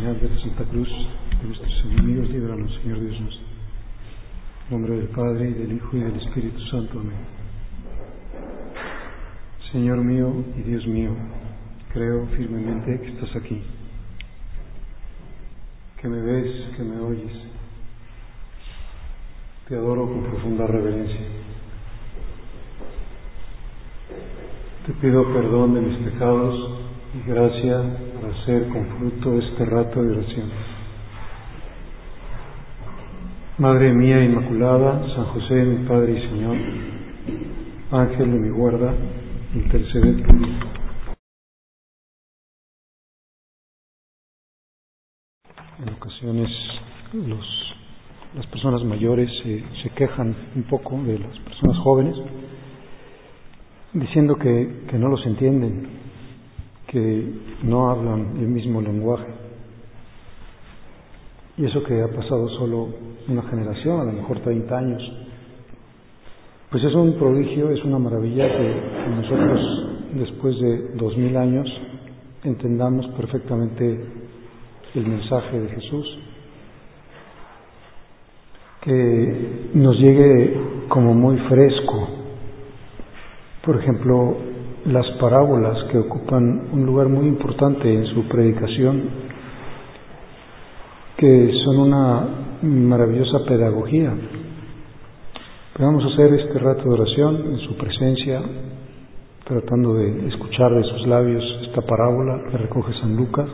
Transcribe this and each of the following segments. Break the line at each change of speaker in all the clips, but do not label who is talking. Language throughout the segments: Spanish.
señal de la Santa Cruz de nuestros enemigos, líbranos, Señor Dios nuestro. En nombre del Padre, y del Hijo, y del Espíritu Santo. Amén. Señor mío y Dios mío, creo firmemente que estás aquí, que me ves, que me oyes. Te adoro con profunda reverencia. Te pido perdón de mis pecados y gracia para hacer con fruto este rato de oración. Madre mía Inmaculada, San José, mi Padre y Señor, Ángel de mi guarda, interceded por mí. En ocasiones las personas mayores se quejan un poco de las personas jóvenes, diciendo que no los entienden, que no hablan el mismo lenguaje. Y eso que ha pasado solo una generación, a lo mejor 30 años, pues es un prodigio, es una maravilla que nosotros, después de 2000 años, entendamos perfectamente el mensaje de Jesús, que nos llegue como muy fresco. Por ejemplo, las parábolas, que ocupan un lugar muy importante en su predicación, que son una maravillosa pedagogía. Pero vamos a hacer este rato de oración en su presencia, tratando de escuchar de sus labios esta parábola que recoge San Lucas.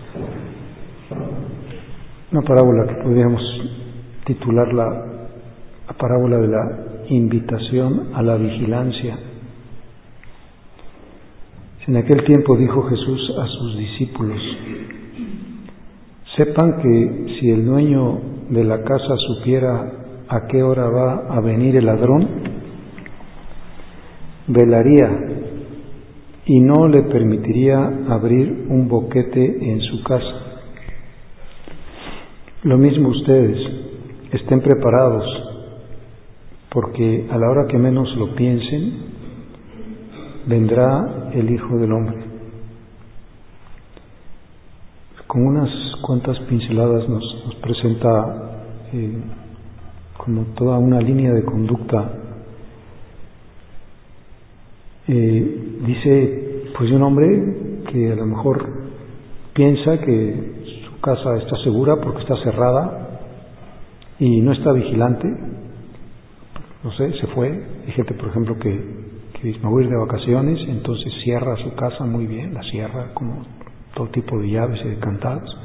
Una parábola que podríamos titular la parábola de la invitación a la vigilancia. En aquel tiempo dijo Jesús a sus discípulos: sepan que si el dueño de la casa supiera a qué hora va a venir el ladrón, velaría y no le permitiría abrir un boquete en su casa. Lo mismo ustedes, estén preparados, porque a la hora que menos lo piensen, vendrá el Hijo del Hombre. Con unas cuantas pinceladas nos presenta como toda una línea de conducta. Dice pues de un hombre que a lo mejor piensa que su casa está segura porque está cerrada y no está vigilante. No sé, se fue. Hay gente, por ejemplo, que dice: me voy a ir de vacaciones, y entonces cierra su casa muy bien, la cierra como todo tipo de llaves y de candados.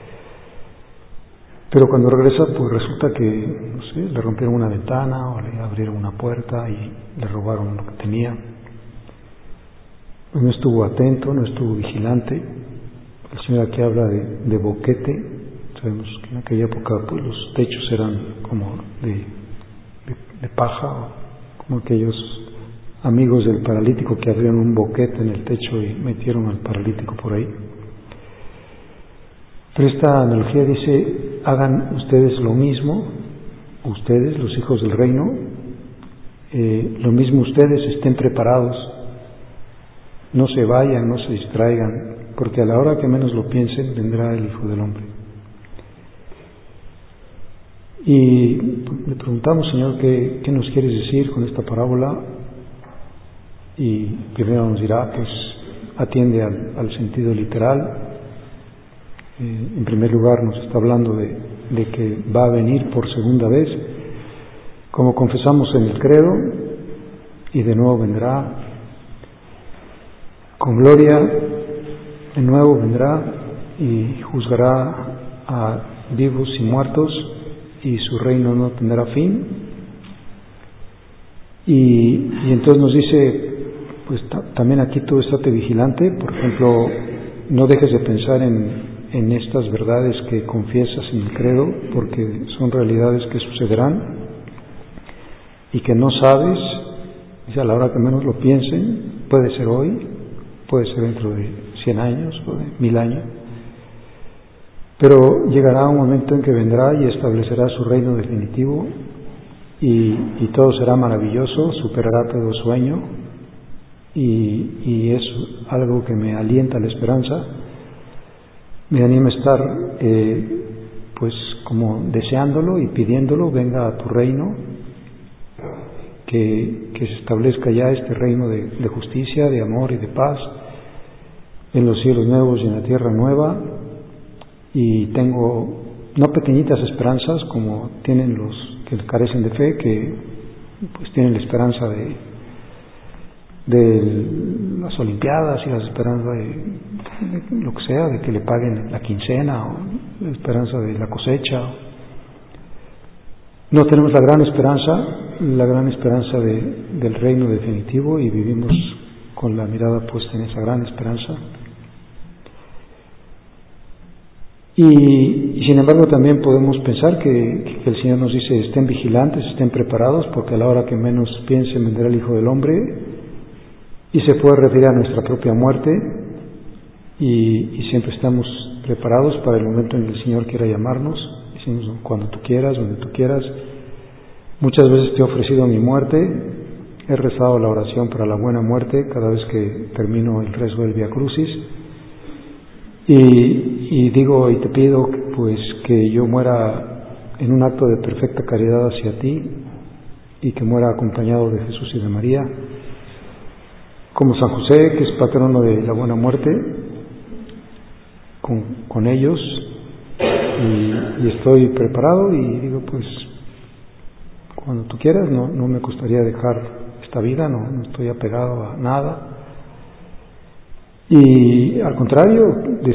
Pero cuando regresa, pues resulta que, no sé, le rompieron una ventana o le abrieron una puerta y le robaron lo que tenía. Pues no estuvo atento, no estuvo vigilante. El Señor aquí habla de boquete. Sabemos que en aquella época pues los techos eran como de paja, o como aquellos amigos del paralítico que abrieron un boquete en el techo y metieron al paralítico por ahí. Pero esta analogía dice: hagan ustedes lo mismo, ustedes, los hijos del reino, lo mismo ustedes, estén preparados, no se vayan, no se distraigan, porque a la hora que menos lo piensen, vendrá el Hijo del Hombre. Y le preguntamos: Señor, ¿qué nos quieres decir con esta parábola? Y primero nos dirá, pues atiende al sentido literal. En primer lugar nos está hablando de que va a venir por segunda vez, como confesamos en el credo, y de nuevo vendrá con gloria, de nuevo vendrá y juzgará a vivos y muertos, y su reino no tendrá fin. Y entonces nos dice, pues también aquí tú estate vigilante. Por ejemplo, no dejes de pensar en estas verdades que confiesas en el credo, porque son realidades que sucederán y que no sabes. Dice, a la hora que menos lo piensen, puede ser hoy, puede ser dentro de 100 años o de 1000 años, pero llegará un momento en que vendrá y establecerá su reino definitivo, y todo será maravilloso, superará todo sueño, y es algo que me alienta la esperanza, me anima a estar pues como deseándolo y pidiéndolo, venga a tu reino, que se establezca ya este reino de justicia, de amor y de paz en los cielos nuevos y en la tierra nueva. Y tengo no pequeñitas esperanzas como tienen los que carecen de fe, que pues tienen la esperanza de las olimpiadas y la esperanza de lo que sea, de que le paguen la quincena, o la esperanza de la cosecha. No tenemos la gran esperanza del reino definitivo, y vivimos con la mirada puesta en esa gran esperanza. Y sin embargo también podemos pensar que el Señor nos dice: estén vigilantes, estén preparados, porque a la hora que menos piensen vendrá el Hijo del Hombre, y se puede referir a nuestra propia muerte, y siempre estamos preparados para el momento en que el Señor quiera llamarnos. Decimos: cuando tú quieras, donde tú quieras. Muchas veces te he ofrecido mi muerte, he rezado la oración para la buena muerte cada vez que termino el rezo del Vía Crucis, y digo y te pido pues que yo muera en un acto de perfecta caridad hacia ti, y que muera acompañado de Jesús y de María, como San José, que es patrono de la buena muerte, con ellos, y estoy preparado, y digo pues cuando tú quieras. No me costaría dejar esta vida, no estoy apegado a nada, y al contrario,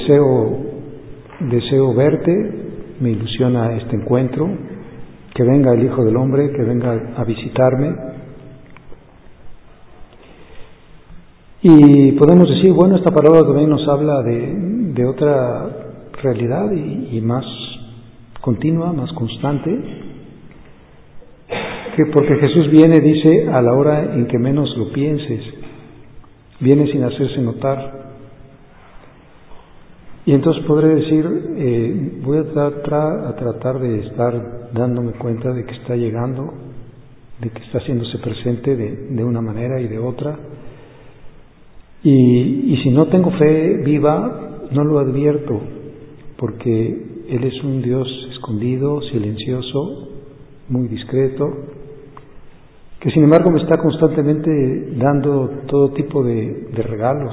deseo verte, me ilusiona este encuentro, que venga el Hijo del Hombre, que venga a visitarme. Y podemos decir, bueno, esta palabra también nos habla de otra realidad y más continua, más constante, que porque Jesús viene, dice, a la hora en que menos lo pienses, viene sin hacerse notar. Y entonces podré decir, voy a tratar de estar dándome cuenta de que está llegando, de que está haciéndose presente de una manera y de otra. Y si no tengo fe viva, no lo advierto, porque Él es un Dios escondido, silencioso, muy discreto, que sin embargo me está constantemente dando todo tipo de regalos,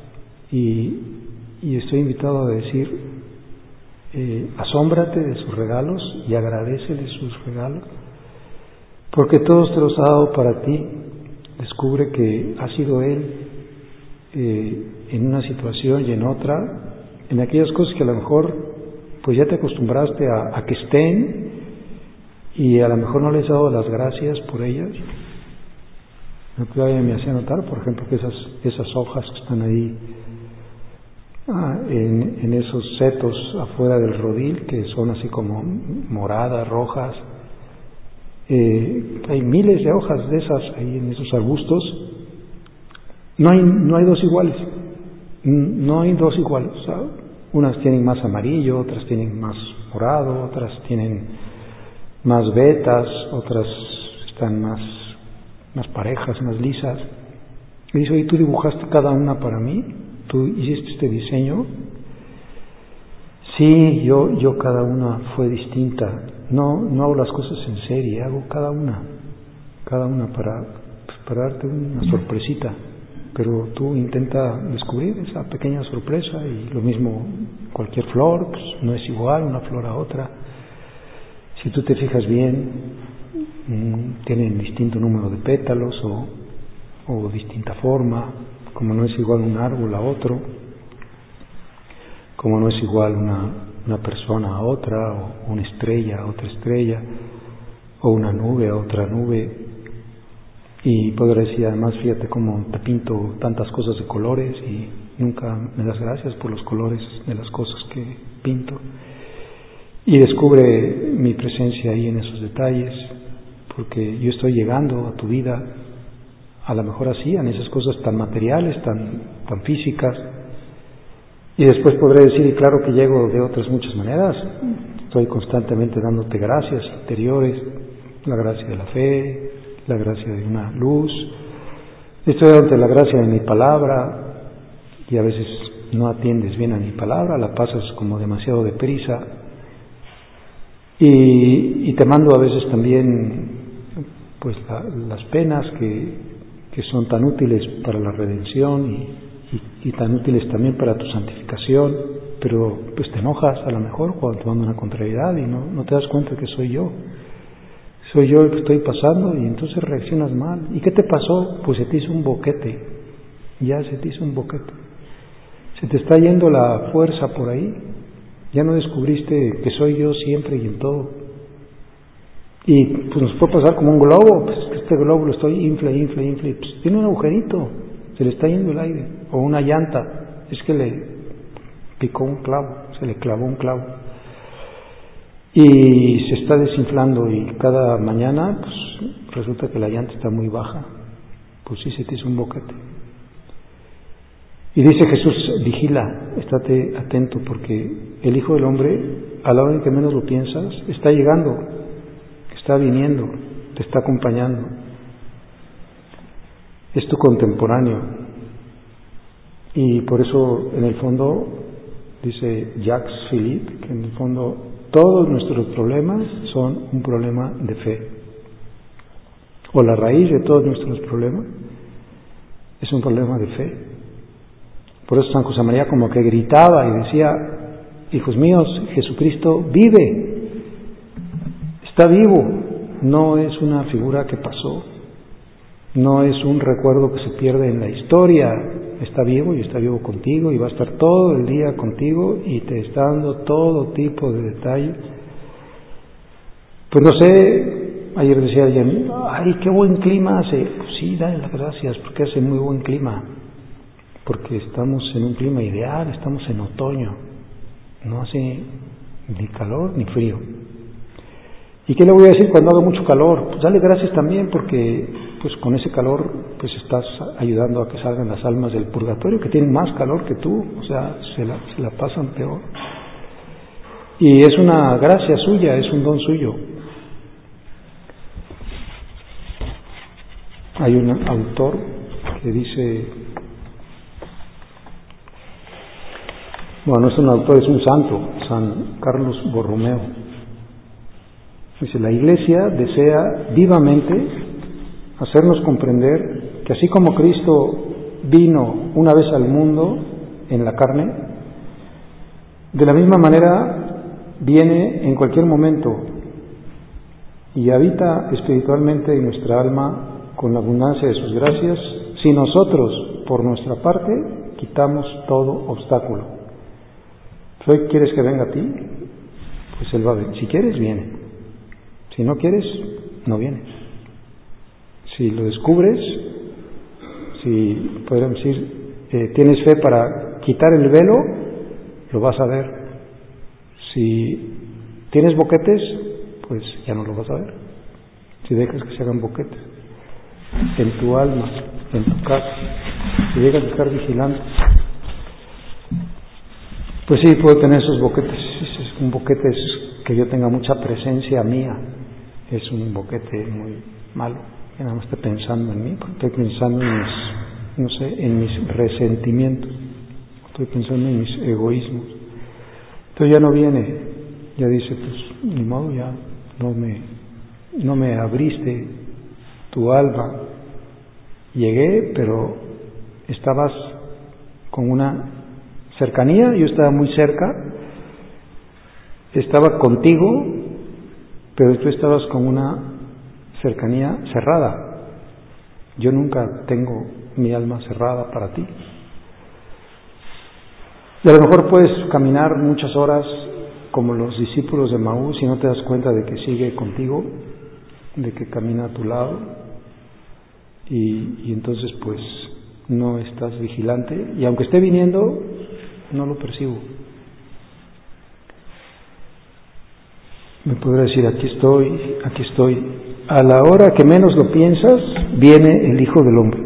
y estoy invitado a decir, asómbrate de sus regalos y agradécele sus regalos, porque todos te los ha dado para ti. Descubre que ha sido Él en una situación y en otra, en aquellas cosas que a lo mejor pues ya te acostumbraste a que estén, y a lo mejor no les has dado las gracias por ellas. Me hacía notar, por ejemplo, que esas hojas que están ahí en esos setos afuera del rodil, que son así como moradas, rojas, hay miles de hojas de esas ahí en esos arbustos. No hay dos iguales, o sea, unas tienen más amarillo, otras tienen más morado, otras tienen más vetas, otras están más parejas, más lisas. Y dice: ¿y tú dibujaste cada una para mí? ¿Tú hiciste este diseño? Sí, yo cada una fue distinta. No hago las cosas en serie, hago cada una para darte una sorpresita. Pero tú intenta descubrir esa pequeña sorpresa, y lo mismo cualquier flor, pues no es igual una flor a otra. Si tú te fijas bien, tienen distinto número de pétalos o distinta forma, como no es igual un árbol a otro, como no es igual una persona a otra, o una estrella a otra estrella, o una nube a otra nube. Y podré decir, además, fíjate cómo te pinto tantas cosas de colores y nunca me das gracias por los colores de las cosas que pinto. Y descubre mi presencia ahí en esos detalles, porque yo estoy llegando a tu vida, a lo mejor así, en esas cosas tan materiales, tan físicas. Y después podré decir, y claro que llego de otras muchas maneras, estoy constantemente dándote gracias interiores, la gracia de la fe, la gracia de una luz, estoy dándote la gracia de mi palabra, y a veces no atiendes bien a mi palabra, la pasas como demasiado deprisa, y te mando a veces también pues las penas que son tan útiles para la redención y tan útiles también para tu santificación, pero pues te enojas a lo mejor cuando te mando una contrariedad y no te das cuenta que soy yo el que estoy pasando, y entonces reaccionas mal. ¿Y qué te pasó? Pues se te hizo un boquete, ya se te hizo un boquete, se te está yendo la fuerza por ahí, ya no descubriste que soy yo siempre y en todo. Y pues nos puede pasar como un globo, pues este globo lo estoy infle, pues tiene un agujerito, se le está yendo el aire, o una llanta, es que le picó un clavo, se le clavó un clavo y se está desinflando, y cada mañana pues resulta que la llanta está muy baja, pues sí, se te hizo un boquete. Y dice Jesús, vigila, estate atento, porque el Hijo del Hombre, a la hora en que menos lo piensas, está llegando, está viniendo, te está acompañando, es tu contemporáneo. Y por eso en el fondo dice Jacques Philippe que en el fondo todos nuestros problemas son un problema de fe, o la raíz de todos nuestros problemas es un problema de fe. Por eso San José María como que gritaba y decía, hijos míos, Jesucristo vive, está vivo, no es una figura que pasó, no es un recuerdo que se pierde en la historia, está vivo y está vivo contigo y va a estar todo el día contigo y te está dando todo tipo de detalles. Pues no sé, ayer decía alguien, ay, qué buen clima hace. Pues sí, dale las gracias, porque hace muy buen clima, porque estamos en un clima ideal, estamos en otoño, no hace ni calor ni frío. ¿Y qué le voy a decir cuando haga mucho calor? Pues dale gracias también, porque pues con ese calor pues estás ayudando a que salgan las almas del purgatorio, que tienen más calor que tú, o sea, se la pasan peor. Y es una gracia suya, es un don suyo. Hay un autor que dice, bueno, no es un autor, es un santo, San Carlos Borromeo. Dice, la Iglesia desea vivamente hacernos comprender que así como Cristo vino una vez al mundo en la carne, de la misma manera viene en cualquier momento y habita espiritualmente en nuestra alma con la abundancia de sus gracias, si nosotros, por nuestra parte, quitamos todo obstáculo. Si hoy quieres que venga a ti, pues Él va a venir. Si quieres, viene. Si no quieres, no viene. Si lo descubres, si podríamos decir, tienes fe para quitar el velo, lo vas a ver. Si tienes boquetes, pues ya no lo vas a ver. Si dejas que se hagan boquetes en tu alma, en tu casa, si dejas de estar vigilante, pues sí, puedo tener esos boquetes. Un boquete es que yo tenga mucha presencia mía, es un boquete muy malo, que nada más esté pensando en mí, porque estoy pensando en mis, no sé, en mis resentimientos, estoy pensando en mis egoísmos. Entonces ya no viene, ya dice, pues ni modo, ya no me abriste tu alma. Llegué, pero estabas con una cercanía, yo estaba muy cerca, estaba contigo, pero tú estabas con una cercanía cerrada. Yo nunca tengo mi alma cerrada para ti. Y a lo mejor puedes caminar muchas horas como los discípulos de Maús y no te das cuenta de que sigue contigo, de que camina a tu lado, y entonces pues no estás vigilante, y aunque esté viniendo, no lo percibo. Me podrá decir, aquí estoy. A la hora que menos lo piensas, viene el Hijo del Hombre.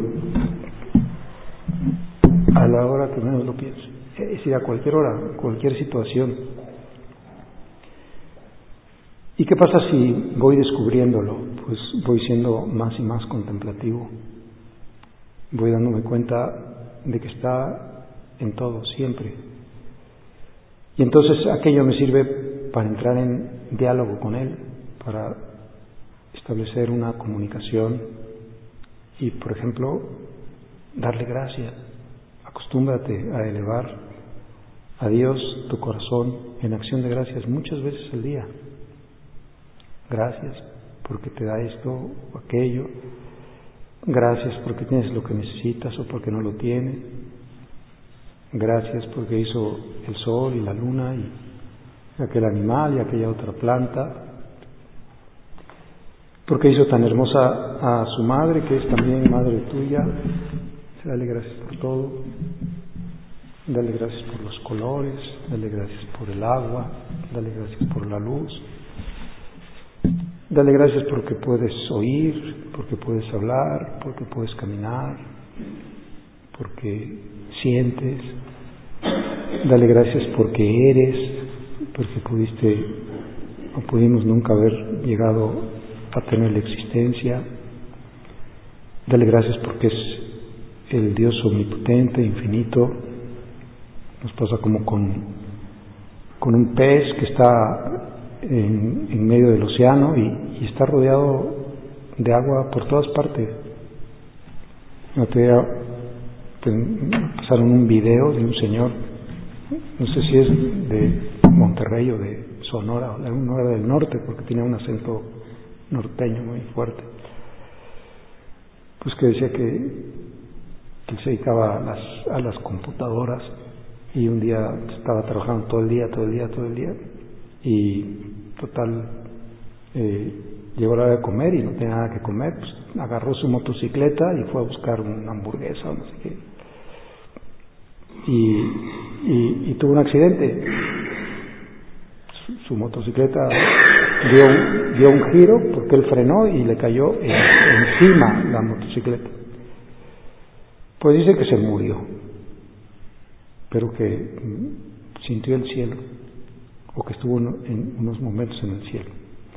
A la hora que menos lo piensas. Es decir, a cualquier hora, cualquier situación. ¿Y qué pasa si voy descubriéndolo? Pues voy siendo más y más contemplativo. Voy dándome cuenta de que está en todo, siempre. Y entonces aquello me sirve para entrar en diálogo con Él, para establecer una comunicación y, por ejemplo, darle gracias. Acostúmbrate a elevar a Dios tu corazón en acción de gracias muchas veces al día. Gracias porque te da esto o aquello. Gracias porque tienes lo que necesitas o porque no lo tienes. Gracias porque hizo el sol y la luna y aquel animal y aquella otra planta. Porque hizo tan hermosa a su madre, que es también madre tuya. Dale gracias por todo. Dale gracias por los colores. Dale gracias por el agua. Dale gracias por la luz. Dale gracias porque puedes oír, porque puedes hablar, porque puedes caminar, porque sientes. Dale gracias porque eres, porque pudimos nunca haber llegado a tener la existencia. Dale gracias porque es el Dios omnipotente, infinito. Nos pasa como con un pez que está en medio del océano y está rodeado de agua por todas partes. Pasaron un video de un señor, no sé si es de Monterrey o de Sonora, no era del norte porque tenía un acento norteño muy fuerte, pues que decía que él se dedicaba a las computadoras y un día estaba trabajando todo el día y total llegó la hora de comer y no tenía nada que comer, pues agarró su motocicleta y fue a buscar una hamburguesa o no sé qué y tuvo un accidente. Su motocicleta dio un giro porque él frenó y le cayó encima la motocicleta. Pues dice que se murió, pero que sintió el cielo, o que estuvo en unos momentos en el cielo.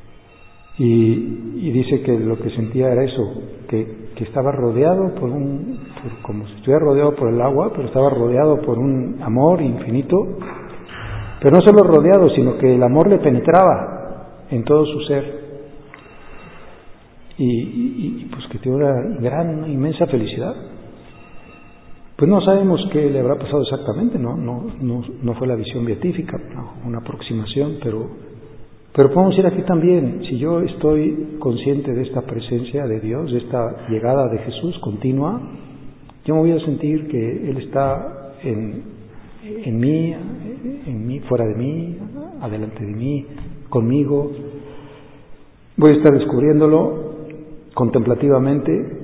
Y dice que lo que sentía era eso, que estaba rodeado como si estuviera rodeado por el agua, pero estaba rodeado por un amor infinito, pero no solo rodeado, sino que el amor le penetraba en todo su ser. Y pues que tiene una inmensa felicidad. Pues no sabemos qué le habrá pasado exactamente, no fue la visión beatífica, una aproximación, pero podemos ir aquí también. Si yo estoy consciente de esta presencia de Dios, de esta llegada de Jesús continua, yo me voy a sentir que Él está en mí, fuera de mí, adelante de mí, conmigo. Voy a estar descubriéndolo contemplativamente.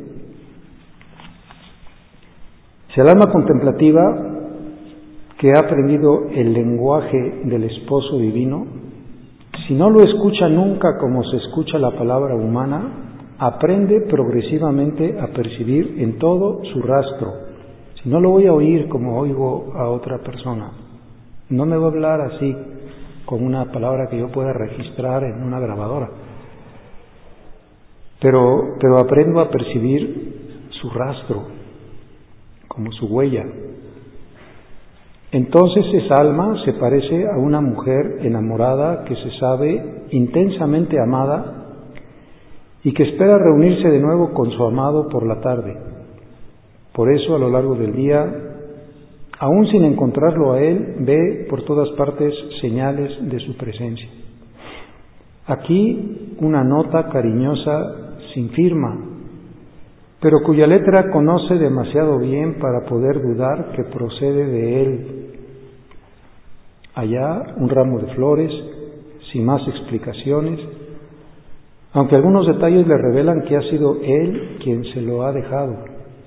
Si el alma contemplativa, que ha aprendido el lenguaje del esposo divino, si no lo escucha nunca como se escucha la palabra humana, aprende progresivamente a percibir en todo su rastro. Si no lo voy a oír como oigo a otra persona, no me va a hablar así con una palabra que yo pueda registrar en una grabadora, pero aprendo a percibir su rastro, como su huella. Entonces esa alma se parece a una mujer enamorada que se sabe intensamente amada y que espera reunirse de nuevo con su amado por la tarde. Por eso a lo largo del día, aún sin encontrarlo a él, ve por todas partes señales de su presencia. Aquí una nota cariñosa sin firma, pero cuya letra conoce demasiado bien para poder dudar que procede de él. Allá un ramo de flores, sin más explicaciones, aunque algunos detalles le revelan que ha sido él quien se lo ha dejado.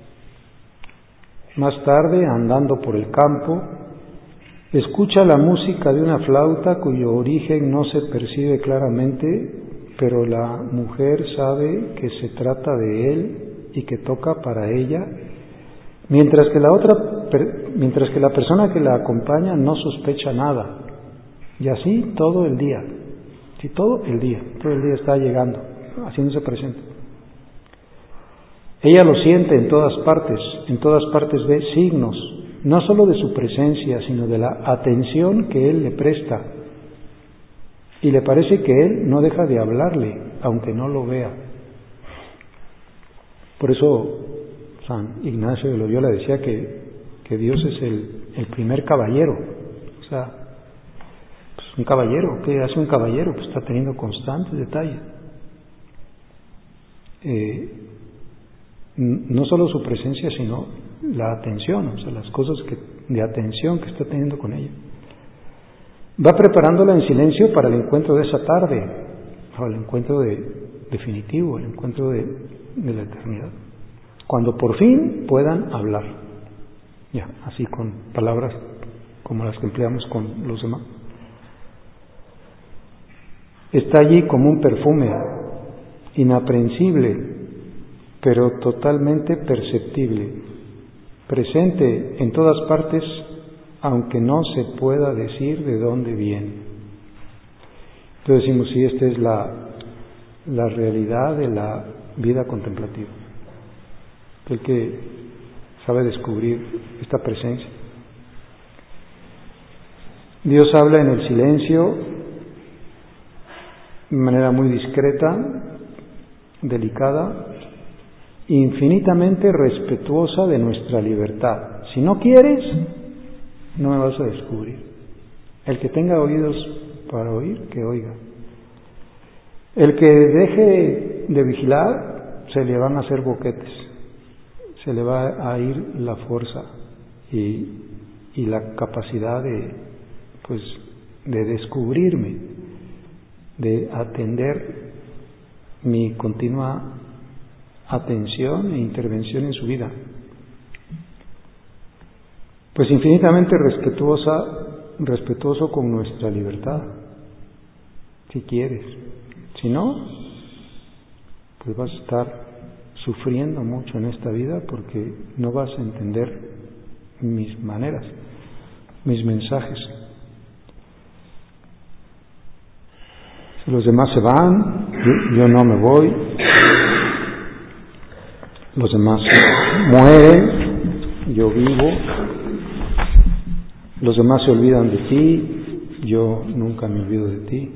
Más tarde, andando por el campo, escucha la música de una flauta cuyo origen no se percibe claramente, pero la mujer sabe que se trata de él y que toca para ella, mientras que la persona que la acompaña no sospecha nada. Y así todo el día. Sí, todo el día está llegando, haciéndose presente. Ella lo siente en todas partes ve signos no solo de su presencia, sino de la atención que Él le presta. Y le parece que Él no deja de hablarle, aunque no lo vea. Por eso San Ignacio de Loyola decía que Dios es el primer caballero. O sea, pues un caballero, ¿qué hace un caballero? Pues está teniendo constantes detalles. No solo su presencia, sino la atención, o sea, las cosas de atención que está teniendo con ella. Va preparándola en silencio para el encuentro de esa tarde, para el encuentro definitivo, el encuentro de la eternidad, cuando por fin puedan hablar, ya, así con palabras como las que empleamos con los demás. Está allí como un perfume, inaprensible, pero totalmente perceptible, presente en todas partes, aunque no se pueda decir de dónde viene. Entonces decimos, sí, esta es la realidad de la vida contemplativa. El que sabe descubrir esta presencia. Dios habla en el silencio, de manera muy discreta, delicada, infinitamente respetuosa de nuestra libertad. Si no quieres, no me vas a descubrir. El que tenga oídos para oír, que oiga. El que deje de vigilar, se le van a hacer boquetes, se le va a ir la fuerza y la capacidad de descubrirme, de atender mi continua atención e intervención en su vida. Pues infinitamente respetuoso con nuestra libertad, si quieres. Si no, pues vas a estar sufriendo mucho en esta vida porque no vas a entender mis maneras, mis mensajes. Si los demás se van, yo no me voy. Los demás mueren, yo vivo. Los demás se olvidan de ti, yo nunca me olvido de ti.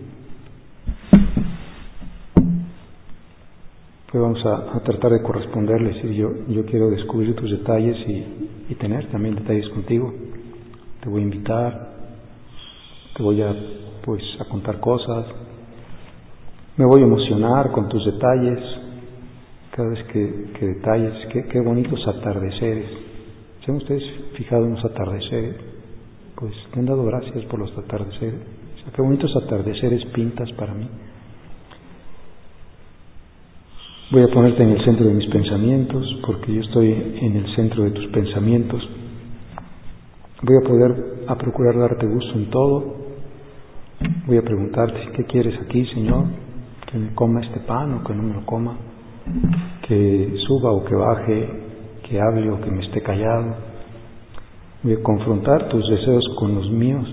Pues vamos a tratar de corresponderles, y yo quiero descubrir tus detalles y tener también detalles contigo. Te voy a invitar, te voy a contar cosas, me voy a emocionar con tus detalles, cada vez que detalles, qué bonitos atardeceres. ¿Se han ustedes fijado en los atardeceres? Pues te han dado gracias por los atardeceres. O sea, qué bonitos atardeceres pintas para mí. Voy a ponerte en el centro de mis pensamientos, porque yo estoy en el centro de tus pensamientos. Voy a procurar darte gusto en todo. Voy a preguntarte, ¿qué quieres aquí, Señor? ¿Que me coma este pan o que no me lo coma? ¿Que suba o que baje? ¿Que hable o que me esté callado? Voy a confrontar tus deseos con los míos.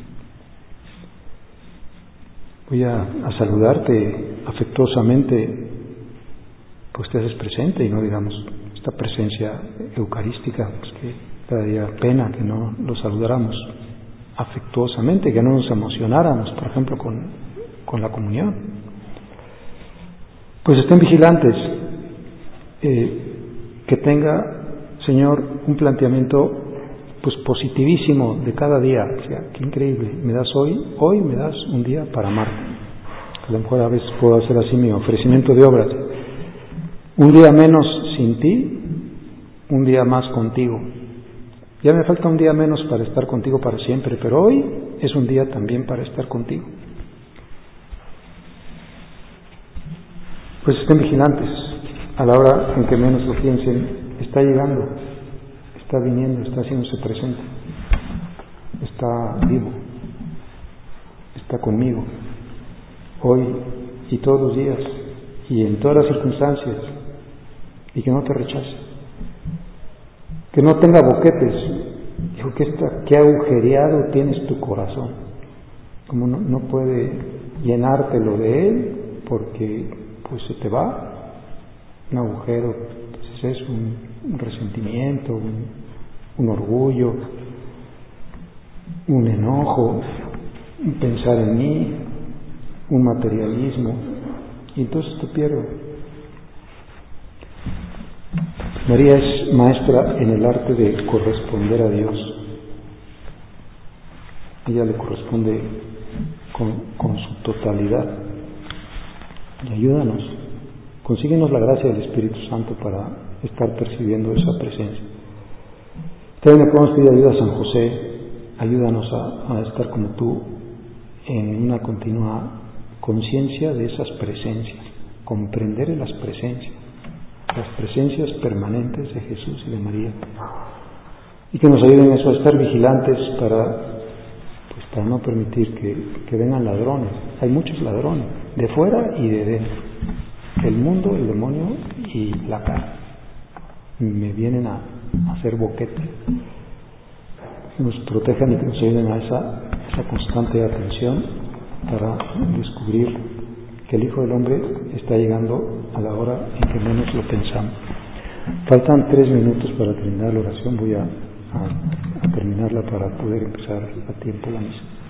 Voy a saludarte afectuosamente, pues te haces presente y no digamos esta presencia eucarística, pues que daría pena que no lo saludáramos afectuosamente, que no nos emocionáramos, por ejemplo, con la comunión. Pues estén vigilantes, que tenga, Señor, un planteamiento pues positivísimo de cada día. O sea, qué increíble, me das hoy me das un día para amarte. A lo mejor a veces puedo hacer así mi ofrecimiento de obras. Un día menos sin ti, un día más contigo. Ya me falta un día menos para estar contigo para siempre, pero hoy es un día también para estar contigo. Pues estén vigilantes, a la hora en que menos lo piensen, está llegando, está viniendo, está haciéndose presente, está vivo, está conmigo, hoy y todos los días y en todas las circunstancias, y que no te rechace, que no tenga boquetes. Dijo, qué agujereado tienes tu corazón, como no puede llenártelo de él, porque pues se te va un agujero. Entonces es un resentimiento, un orgullo, un enojo, un pensar en mí, un materialismo, y entonces te pierdo. María es maestra en el arte de corresponder a Dios. Ella le corresponde con su totalidad. Y ayúdanos, consíguenos la gracia del Espíritu Santo para estar percibiendo esa presencia. También le podemos pedir ayuda a San José. Ayúdanos a estar como tú en una continua conciencia de esas presencias, comprender las presencias permanentes de Jesús y de María, y que nos ayuden eso a estar vigilantes para no permitir que vengan ladrones. Hay muchos ladrones, de fuera y de dentro, el mundo, el demonio y la carne, me vienen a hacer boquete. Que nos protejan y que nos ayuden a esa constante atención para descubrir que el Hijo del Hombre está llegando a la hora en que menos lo pensamos. Faltan 3 minutos para terminar la oración. Voy a terminarla para poder empezar a tiempo la misa.